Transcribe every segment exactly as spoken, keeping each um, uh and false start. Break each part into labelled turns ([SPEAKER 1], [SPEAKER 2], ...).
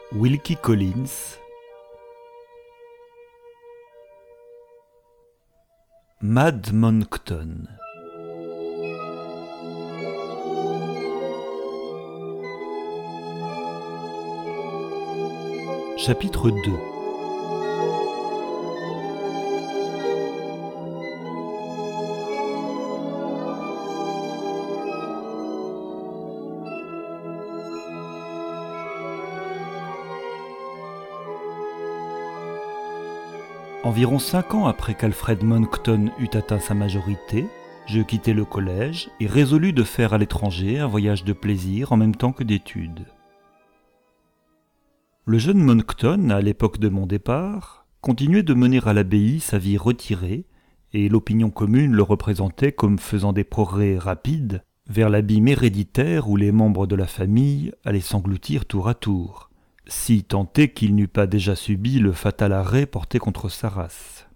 [SPEAKER 1] Wilkie Collins, Mad Monckton. Chapitre deux. Environ cinq ans après qu'Alfred Monckton eut atteint sa majorité, je quittai le collège et résolus de faire à l'étranger un voyage de plaisir en même temps que d'études. Le jeune Monckton, à l'époque de mon départ, continuait de mener à l'abbaye sa vie retirée, et l'opinion commune le représentait comme faisant des progrès rapides vers l'abîme héréditaire où les membres de la famille allaient s'engloutir tour à tour, si tant est qu'il n'eût pas déjà subi le fatal arrêt porté contre sa race.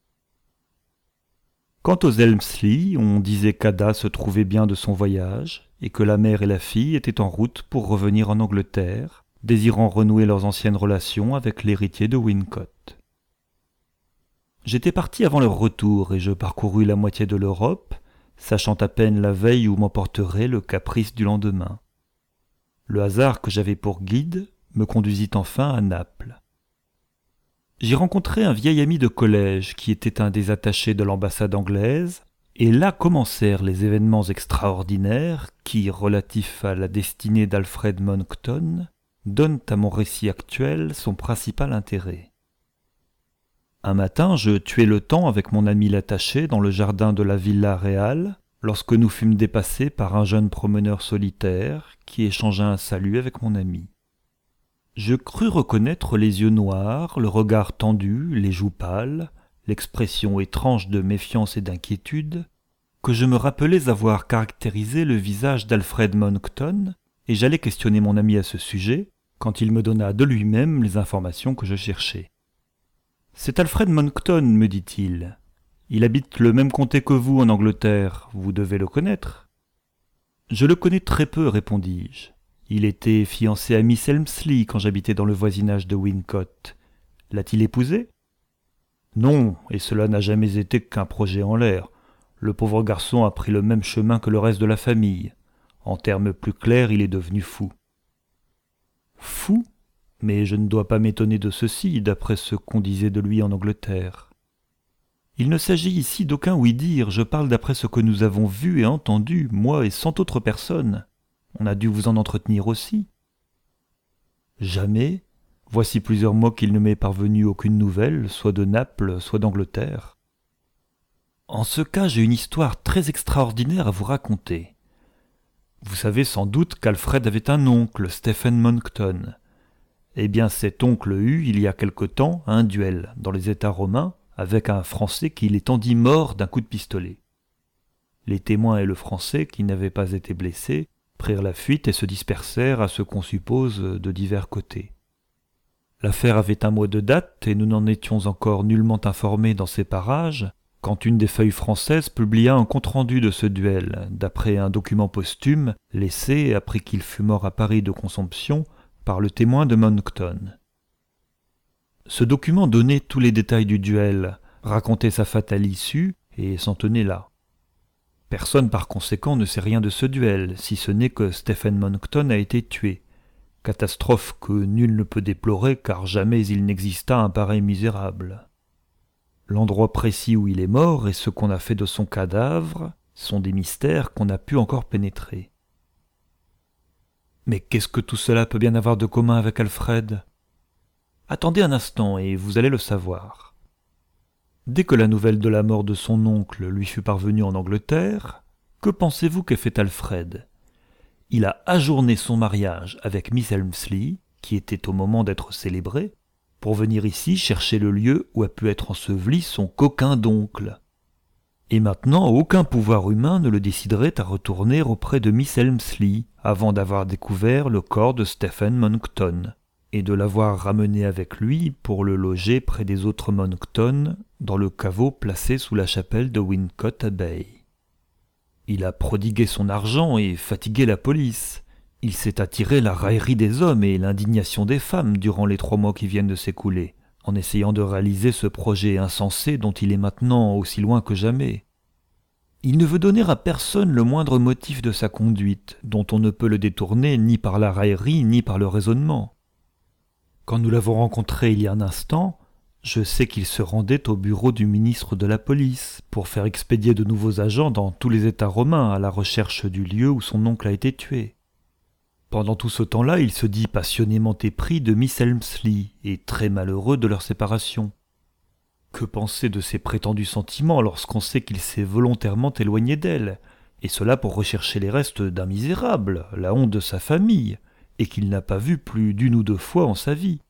[SPEAKER 1] Quant aux Elmsley, on disait qu'Ada se trouvait bien de son voyage, et que la mère et la fille étaient en route pour revenir en Angleterre, désirant renouer leurs anciennes relations avec l'héritier de Wincott. J'étais parti avant leur retour, et je parcourus la moitié de l'Europe, sachant à peine la veille où m'emporterait le caprice du lendemain. Le hasard que j'avais pour guide me conduisit enfin à Naples. J'y rencontrai un vieil ami de collège qui était un des attachés de l'ambassade anglaise, et là commencèrent les événements extraordinaires qui, relatifs à la destinée d'Alfred Monckton, donnent à mon récit actuel son principal intérêt. Un matin, je tuai le temps avec mon ami l'attaché dans le jardin de la Villa Reale, lorsque nous fûmes dépassés par un jeune promeneur solitaire qui échangea un salut avec mon ami. Je crus reconnaître les yeux noirs, le regard tendu, les joues pâles, l'expression étrange de méfiance et d'inquiétude, que je me rappelais avoir caractérisé le visage d'Alfred Monckton, et j'allais questionner mon ami à ce sujet, quand il me donna de lui-même les informations que je cherchais. « C'est Alfred Monckton, me dit-il. Il habite le même comté que vous en Angleterre, vous devez le connaître. »« Je le connais très peu, répondis-je. Il était fiancé à Miss Elmsley quand j'habitais dans le voisinage de Wincott. L'a-t-il épousée ? Non, et cela n'a jamais été qu'un projet en l'air. Le pauvre garçon a pris le même chemin que le reste de la famille. En termes plus clairs, il est devenu fou. Fou ? Mais je ne dois pas m'étonner de ceci, d'après ce qu'on disait de lui en Angleterre. Il ne s'agit ici d'aucun ouï-dire, je parle d'après ce que nous avons vu et entendu, moi et cent autres personnes. On a dû vous en entretenir aussi. Jamais. Voici plusieurs mois qu'il ne m'est parvenu aucune nouvelle, soit de Naples, soit d'Angleterre. En ce cas, j'ai une histoire très extraordinaire à vous raconter. Vous savez sans doute qu'Alfred avait un oncle, Stephen Monckton. Eh bien, cet oncle eut, il y a quelque temps, un duel, dans les États romains, avec un Français qui l'étendit mort d'un coup de pistolet. Les témoins et le Français, qui n'avaient pas été blessés, prirent la fuite et se dispersèrent à ce qu'on suppose de divers côtés. L'affaire avait un mois de date et nous n'en étions encore nullement informés dans ces parages quand une des feuilles françaises publia un compte-rendu de ce duel, d'après un document posthume laissé, après qu'il fut mort à Paris de consomption, par le témoin de Monckton. Ce document donnait tous les détails du duel, racontait sa fatale issue et s'en tenait là. Personne par conséquent ne sait rien de ce duel, si ce n'est que Stephen Monckton a été tué. Catastrophe que nul ne peut déplorer car jamais il n'exista un pareil misérable. L'endroit précis où il est mort et ce qu'on a fait de son cadavre sont des mystères qu'on n'a pu encore pénétrer. Mais qu'est-ce que tout cela peut bien avoir de commun avec Alfred ? Attendez un instant et vous allez le savoir. Dès que la nouvelle de la mort de son oncle lui fut parvenue en Angleterre, que pensez-vous qu'ait fait Alfred ? Il a ajourné son mariage avec Miss Elmsley, qui était au moment d'être célébrée, pour venir ici chercher le lieu où a pu être enseveli son coquin d'oncle. Et maintenant, aucun pouvoir humain ne le déciderait à retourner auprès de Miss Elmsley avant d'avoir découvert le corps de Stephen Monckton, et de l'avoir ramené avec lui pour le loger près des autres Monckton dans le caveau placé sous la chapelle de Wincott Abbey. Il a prodigué son argent et fatigué la police. Il s'est attiré la raillerie des hommes et l'indignation des femmes durant les trois mois qui viennent de s'écouler, en essayant de réaliser ce projet insensé dont il est maintenant aussi loin que jamais. Il ne veut donner à personne le moindre motif de sa conduite, dont on ne peut le détourner ni par la raillerie ni par le raisonnement. Quand nous l'avons rencontré il y a un instant, je sais qu'il se rendait au bureau du ministre de la police pour faire expédier de nouveaux agents dans tous les États romains à la recherche du lieu où son oncle a été tué. Pendant tout ce temps-là, il se dit passionnément épris de Miss Elmslie et très malheureux de leur séparation. Que penser de ses prétendus sentiments lorsqu'on sait qu'il s'est volontairement éloigné d'elle, et cela pour rechercher les restes d'un misérable, la honte de sa famille, et qu'il n'a pas vu plus d'une ou deux fois en sa vie.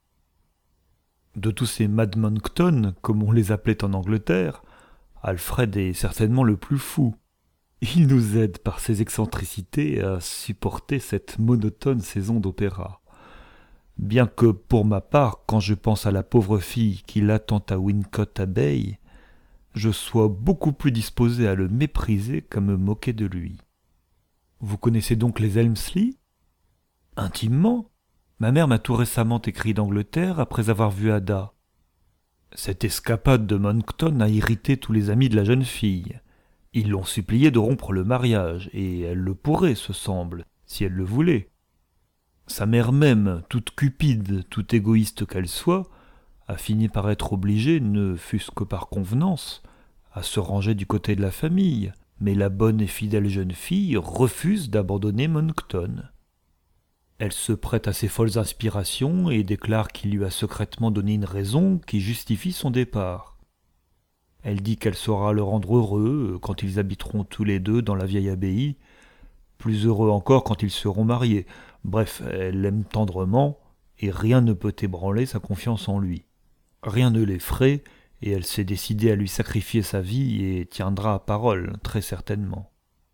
[SPEAKER 1] De tous ces Mad Monckton, comme on les appelait en Angleterre, Alfred est certainement le plus fou. Il nous aide par ses excentricités à supporter cette monotone saison d'opéra. Bien que, pour ma part, quand je pense à la pauvre fille qui l'attend à Wincot Abbey, je sois beaucoup plus disposé à le mépriser qu'à me moquer de lui. Vous connaissez donc les Elmslie ? Intimement. Ma mère m'a tout récemment écrit d'Angleterre après avoir vu Ada. Cette escapade de Monckton a irrité tous les amis de la jeune fille. Ils l'ont supplié de rompre le mariage, et elle le pourrait, ce semble, si elle le voulait. Sa mère même, toute cupide, toute égoïste qu'elle soit, a fini par être obligée, ne fût-ce que par convenance, à se ranger du côté de la famille, mais la bonne et fidèle jeune fille refuse d'abandonner Monckton. Elle se prête à ses folles inspirations et déclare qu'il lui a secrètement donné une raison qui justifie son départ. Elle dit qu'elle saura le rendre heureux quand ils habiteront tous les deux dans la vieille abbaye, plus heureux encore quand ils seront mariés. Bref, elle l'aime tendrement, et rien ne peut ébranler sa confiance en lui. Rien ne l'effraie, et elle s'est décidée à lui sacrifier sa vie et tiendra à parole, très certainement.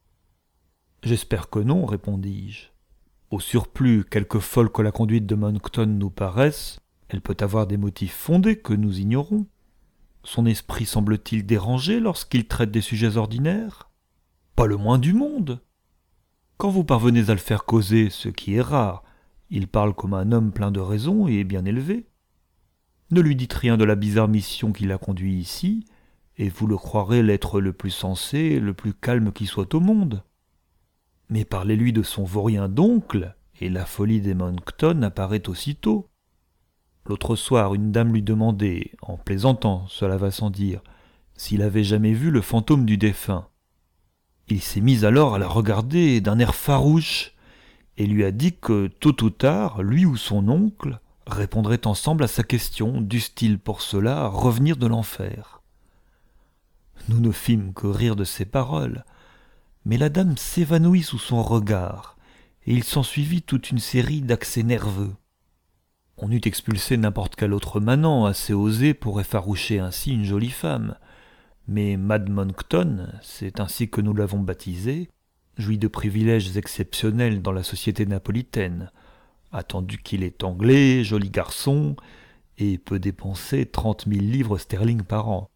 [SPEAKER 1] « J'espère que non, répondis-je. Au surplus, quelque folle que la conduite de Monckton nous paraisse, elle peut avoir des motifs fondés que nous ignorons. Son esprit semble-t-il dérangé lorsqu'il traite des sujets ordinaires ? Pas le moins du monde. Quand vous parvenez à le faire causer, ce qui est rare, il parle comme un homme plein de raison et bien élevé. Ne lui dites rien de la bizarre mission qui l'a conduit ici, et vous le croirez l'être le plus sensé, le plus calme qui soit au monde. Mais parlez-lui de son vaurien d'oncle, et la folie des Monckton apparaît aussitôt. L'autre soir, une dame lui demandait, en plaisantant, cela va sans dire, s'il avait jamais vu le fantôme du défunt. Il s'est mis alors à la regarder d'un air farouche, et lui a dit que, tôt ou tard, lui ou son oncle répondraient ensemble à sa question, dussent-ils pour cela revenir de l'enfer. Nous ne fîmes que rire de ces paroles, mais la dame s'évanouit sous son regard, et il s'ensuivit toute une série d'accès nerveux. On eût expulsé n'importe quel autre manant assez osé pour effaroucher ainsi une jolie femme, mais Mad Monckton, c'est ainsi que nous l'avons baptisé, jouit de privilèges exceptionnels dans la société napolitaine, attendu qu'il est anglais, joli garçon, et peut dépenser trente mille livres sterling par an.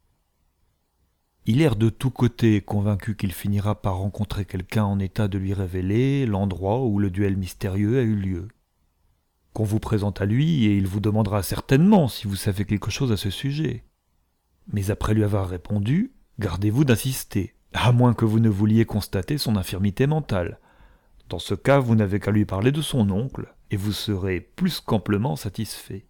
[SPEAKER 1] Il erre de tous côtés, convaincu qu'il finira par rencontrer quelqu'un en état de lui révéler l'endroit où le duel mystérieux a eu lieu. Qu'on vous présente à lui, et il vous demandera certainement si vous savez quelque chose à ce sujet. Mais après lui avoir répondu, gardez-vous d'insister, à moins que vous ne vouliez constater son infirmité mentale. Dans ce cas, vous n'avez qu'à lui parler de son oncle, et vous serez plus qu'amplement satisfait.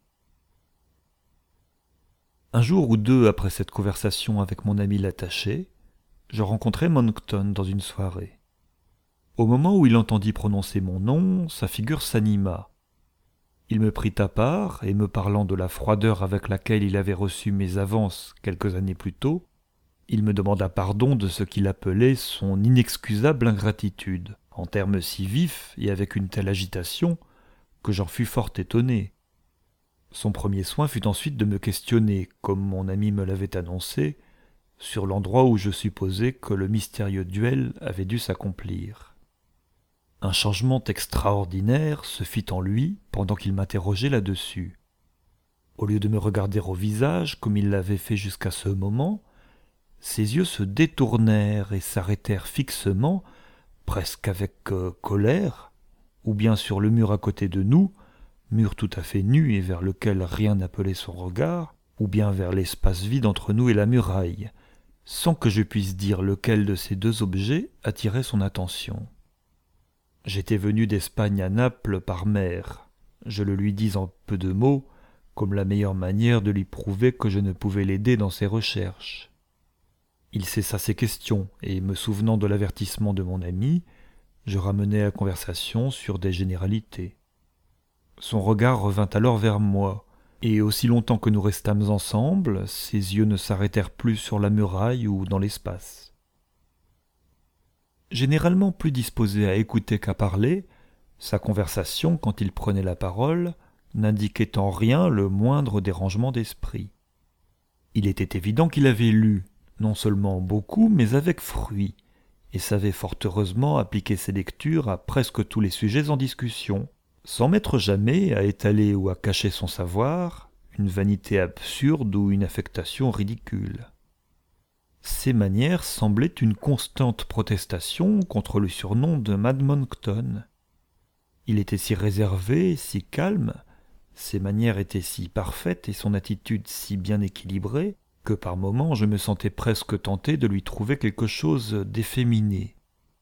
[SPEAKER 1] Un jour ou deux après cette conversation avec mon ami l'attaché, je rencontrai Monckton dans une soirée. Au moment où il entendit prononcer mon nom, sa figure s'anima. Il me prit à part, et me parlant de la froideur avec laquelle il avait reçu mes avances quelques années plus tôt, il me demanda pardon de ce qu'il appelait son inexcusable ingratitude, en termes si vifs et avec une telle agitation que j'en fus fort étonné. Son premier soin fut ensuite de me questionner, comme mon ami me l'avait annoncé, sur l'endroit où je supposais que le mystérieux duel avait dû s'accomplir. Un changement extraordinaire se fit en lui pendant qu'il m'interrogeait là-dessus. Au lieu de me regarder au visage, comme il l'avait fait jusqu'à ce moment, ses yeux se détournèrent et s'arrêtèrent fixement, presque avec euh, colère, ou bien sur le mur à côté de nous, mur tout à fait nu et vers lequel rien n'appelait son regard, ou bien vers l'espace vide entre nous et la muraille, sans que je puisse dire lequel de ces deux objets attirait son attention. J'étais venu d'Espagne à Naples par mer. Je le lui dis en peu de mots, comme la meilleure manière de lui prouver que je ne pouvais l'aider dans ses recherches. Il cessa ses questions, et me souvenant de l'avertissement de mon ami, je ramenai la conversation sur des généralités. Son regard revint alors vers moi, et aussi longtemps que nous restâmes ensemble, ses yeux ne s'arrêtèrent plus sur la muraille ou dans l'espace. Généralement plus disposé à écouter qu'à parler, sa conversation, quand il prenait la parole, n'indiquait en rien le moindre dérangement d'esprit. Il était évident qu'il avait lu, non seulement beaucoup, mais avec fruit, et savait fort heureusement appliquer ses lectures à presque tous les sujets en discussion, sans mettre jamais à étaler ou à cacher son savoir, une vanité absurde ou une affectation ridicule. Ses manières semblaient une constante protestation contre le surnom de Mad Monckton. Il était si réservé, si calme, ses manières étaient si parfaites et son attitude si bien équilibrée, que par moments je me sentais presque tenté de lui trouver quelque chose d'efféminé.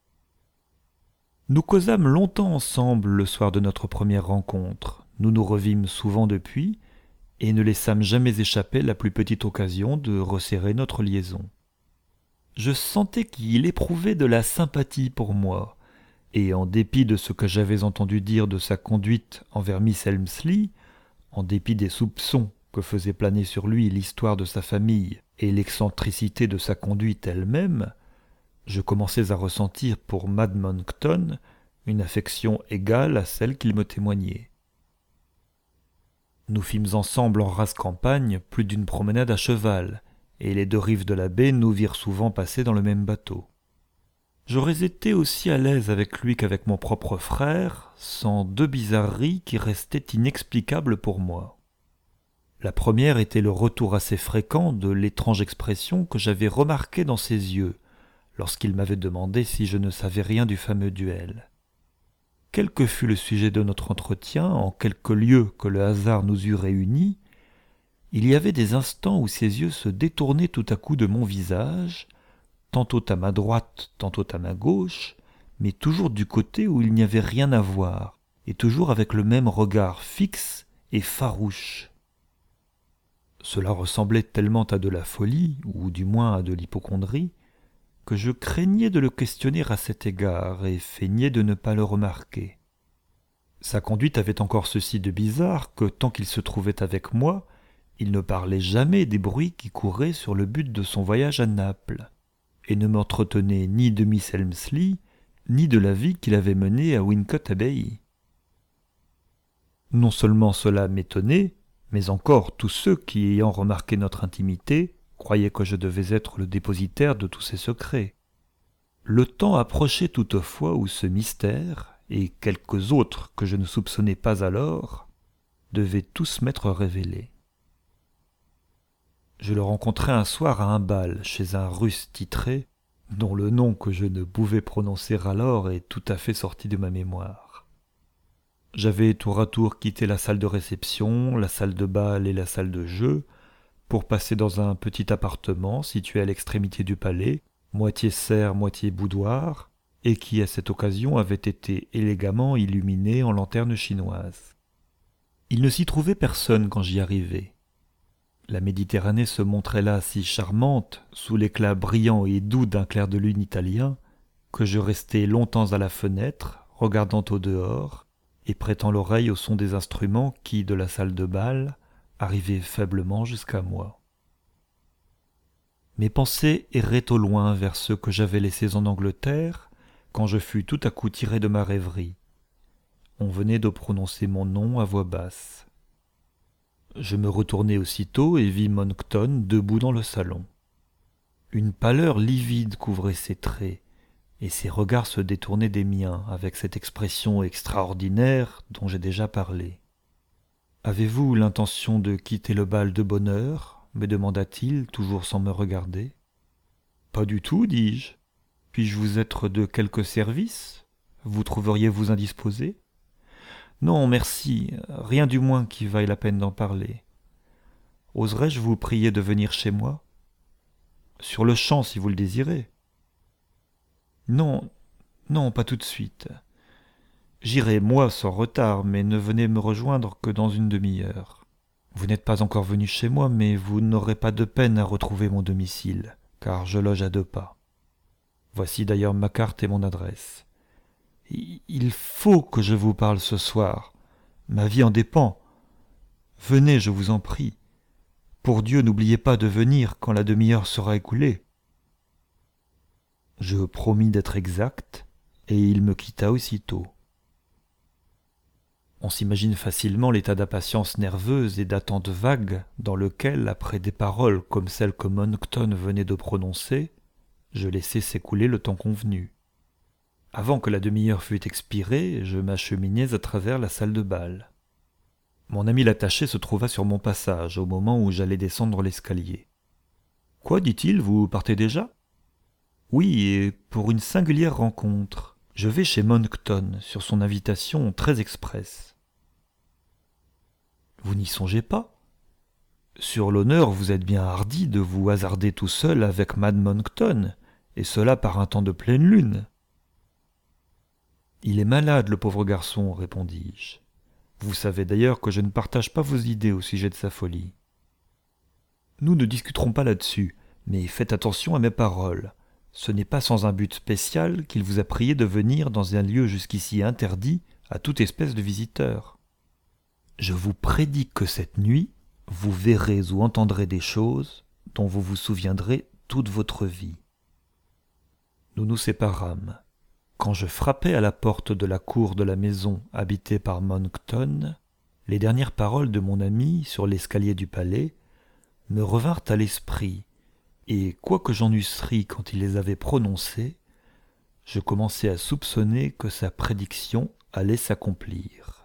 [SPEAKER 1] Nous causâmes longtemps ensemble le soir de notre première rencontre, nous nous revîmes souvent depuis, et ne laissâmes jamais échapper la plus petite occasion de resserrer notre liaison. Je sentais qu'il éprouvait de la sympathie pour moi, et en dépit de ce que j'avais entendu dire de sa conduite envers Miss Elmslie, en dépit des soupçons que faisait planer sur lui l'histoire de sa famille et l'excentricité de sa conduite elle-même, je commençais à ressentir pour Mad Monckton une affection égale à celle qu'il me témoignait. Nous fîmes ensemble en rase campagne plus d'une promenade à cheval, et les deux rives de la baie nous virent souvent passer dans le même bateau. J'aurais été aussi à l'aise avec lui qu'avec mon propre frère, sans deux bizarreries qui restaient inexplicables pour moi. La première était le retour assez fréquent de l'étrange expression que j'avais remarquée dans ses yeux, lorsqu'il m'avait demandé si je ne savais rien du fameux duel. Quel que fût le sujet de notre entretien, en quelque lieu que le hasard nous eût réunis, il y avait des instants où ses yeux se détournaient tout à coup de mon visage, tantôt à ma droite, tantôt à ma gauche, mais toujours du côté où il n'y avait rien à voir, et toujours avec le même regard fixe et farouche. Cela ressemblait tellement à de la folie, ou du moins à de l'hypocondrie, que je craignais de le questionner à cet égard et feignais de ne pas le remarquer. Sa conduite avait encore ceci de bizarre que tant qu'il se trouvait avec moi, il ne parlait jamais des bruits qui couraient sur le but de son voyage à Naples, et ne m'entretenait ni de Miss Elmslie, ni de la vie qu'il avait menée à Wincot Abbey. Non seulement cela m'étonnait, mais encore tous ceux qui, ayant remarqué notre intimité, croyaient que je devais être le dépositaire de tous ses secrets. Le temps approchait toutefois où ce mystère, et quelques autres que je ne soupçonnais pas alors, devaient tous m'être révélés. Je le rencontrai un soir à un bal chez un Russe titré, dont le nom que je ne pouvais prononcer alors est tout à fait sorti de ma mémoire. J'avais tour à tour quitté la salle de réception, la salle de bal et la salle de jeu, pour passer dans un petit appartement situé à l'extrémité du palais, moitié serre, moitié boudoir, et qui à cette occasion avait été élégamment illuminé en lanterne chinoise. Il ne s'y trouvait personne quand j'y arrivai. La Méditerranée se montrait là si charmante, sous l'éclat brillant et doux d'un clair de lune italien, que je restai longtemps à la fenêtre, regardant au dehors, et prêtant l'oreille au son des instruments qui, de la salle de bal, arrivaient faiblement jusqu'à moi. Mes pensées erraient au loin vers ceux que j'avais laissés en Angleterre, quand je fus tout à coup tiré de ma rêverie. On venait de prononcer mon nom à voix basse. Je me retournai aussitôt et vis Monckton debout dans le salon. Une pâleur livide couvrait ses traits, et ses regards se détournaient des miens avec cette expression extraordinaire dont j'ai déjà parlé. « Avez-vous l'intention de quitter le bal de bonne heure ?» me demanda-t-il, toujours sans me regarder. « Pas du tout, dis-je. Puis-je vous être de quelque service ? Vous trouveriez-vous indisposé ? Non, merci, rien du moins qui vaille la peine d'en parler. Oserais-je vous prier de venir chez moi? Sur le champ, si vous le désirez. Non, non, pas tout de suite. J'irai, moi, sans retard, mais ne venez me rejoindre que dans une demi-heure. Vous n'êtes pas encore venu chez moi, mais vous n'aurez pas de peine à retrouver mon domicile, car je loge à deux pas. Voici d'ailleurs ma carte et mon adresse. Il faut que je vous parle ce soir. Ma vie en dépend. Venez, je vous en prie. Pour Dieu, n'oubliez pas de venir quand la demi-heure sera écoulée. Je promis d'être exact, et il me quitta aussitôt. On s'imagine facilement l'état d'impatience nerveuse et d'attente vague dans lequel, après des paroles comme celles que Monckton venait de prononcer, je laissai s'écouler le temps convenu. Avant que la demi-heure fût expirée, je m'acheminais à travers la salle de bal. Mon ami l'attaché se trouva sur mon passage au moment où j'allais descendre l'escalier. « Quoi, dit-il, vous partez déjà ?»« Oui, et pour une singulière rencontre. Je vais chez Monckton, sur son invitation très expresse. »« Vous n'y songez pas ? Sur l'honneur, vous êtes bien hardi de vous hasarder tout seul avec Mad Monckton, et cela par un temps de pleine lune. »« Il est malade, le pauvre garçon, répondis-je. Vous savez d'ailleurs que je ne partage pas vos idées au sujet de sa folie. Nous ne discuterons pas là-dessus, mais faites attention à mes paroles. Ce n'est pas sans un but spécial qu'il vous a prié de venir dans un lieu jusqu'ici interdit à toute espèce de visiteur. Je vous prédis que cette nuit, vous verrez ou entendrez des choses dont vous vous souviendrez toute votre vie. » Nous nous séparâmes. Quand je frappai à la porte de la cour de la maison habitée par Monckton, les dernières paroles de mon ami sur l'escalier du palais me revinrent à l'esprit, et quoique j'en eusse ri quand il les avait prononcées, je commençai à soupçonner que sa prédiction allait s'accomplir.